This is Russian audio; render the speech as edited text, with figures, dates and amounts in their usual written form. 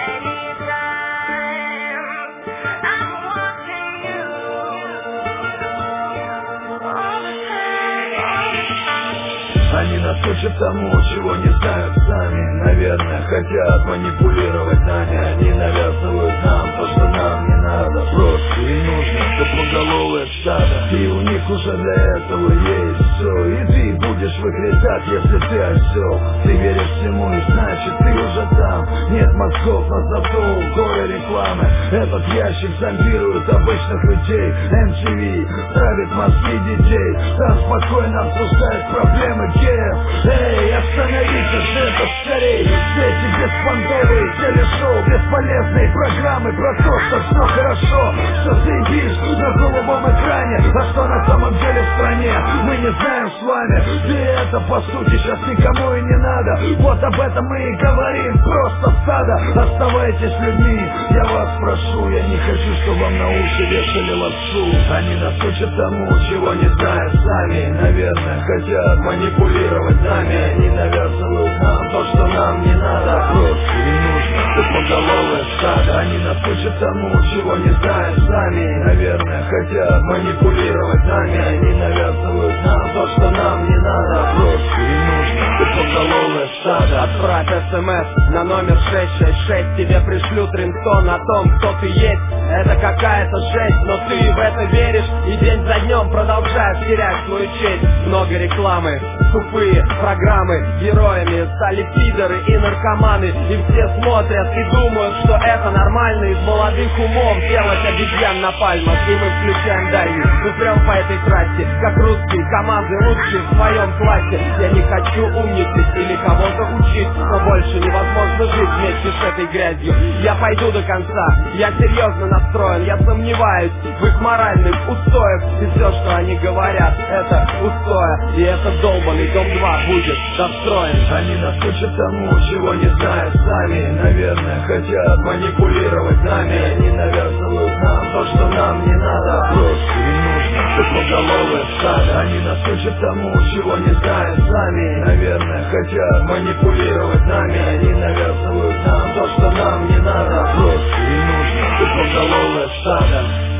Они нас учат тому, чего не знают сами. Наверное, хотят манипулировать нами. Они навязывают нам то, что нам не надо. Просто и нужно тупоголовое стадо. И у них уже для этого есть все. И ты будешь выгрызать, если ты осел. Ты веришь всему и значит ты уже там. Нет мозгов, но зато горы рекламы. Этот ящик зомбирует обычных людей. MTV травит мозги детей. Там спокойно обсуждают проблемы геев. Эй, остановитесь же это скорей. Все эти беспонтовые телешоу, бесполезные программы про то, что все хорошо, что заебись на голубом экране. А что на самом деле в стране, мы не знаем с вами. И это по сути сейчас никому и не надо. Вот об этом мы и говорим, просто стадо. Оставайтесь людьми, я вас прошу. Я не хочу, чтобы вам на уши вешали лапшу. Они нас учат тому, чего не знают сами. Наверное, хотят манипулировать нами. Они навязывают нам то, что нам не надо. Просто и нужно тупоголовое стадо. Они нас учат тому, чего не знают сами. Наверное, хотят манипулировать нами. Они навязывают нам то, что нам не надо. Просто и нужно тупоголовое стадо. Отправь СМС на номер 666. Тебе пришлют рингтон о том, кто ты есть. Это какая-то жесть, но ты в это веришь. И день за днем продолжаешь терять свою честь. Много рекламы, тупые программы. Героями стали пидоры и наркоманы. И все смотрят и думают, что это нормально. Из молодых умов делать обезьян на пальмах. И мы включаем дальний. Мы прям по этой трассе, как русские команды, лучшие в своем классе. Я не хочу умничать или кого-то учить, но больше невозможно жить вместе с этой грязью. Я пойду до конца, я серьезно настроен. Я сомневаюсь в их моральных устоях. И все, что они говорят, это пустое. И этот долбанный дом 2 будет достроен. Они нас учат тому, чего не знают сами. Наверное, хотят манипулировать нами. Они навязывают нам то, что нам не надо. Просто и нужно тупоголовое стадо. Они нас учат тому, чего не знают сами. Наверное, хотят манипулировать нами. Они навязывают нам то, что нам не надо. Просто и нужно тупоголовое стадо.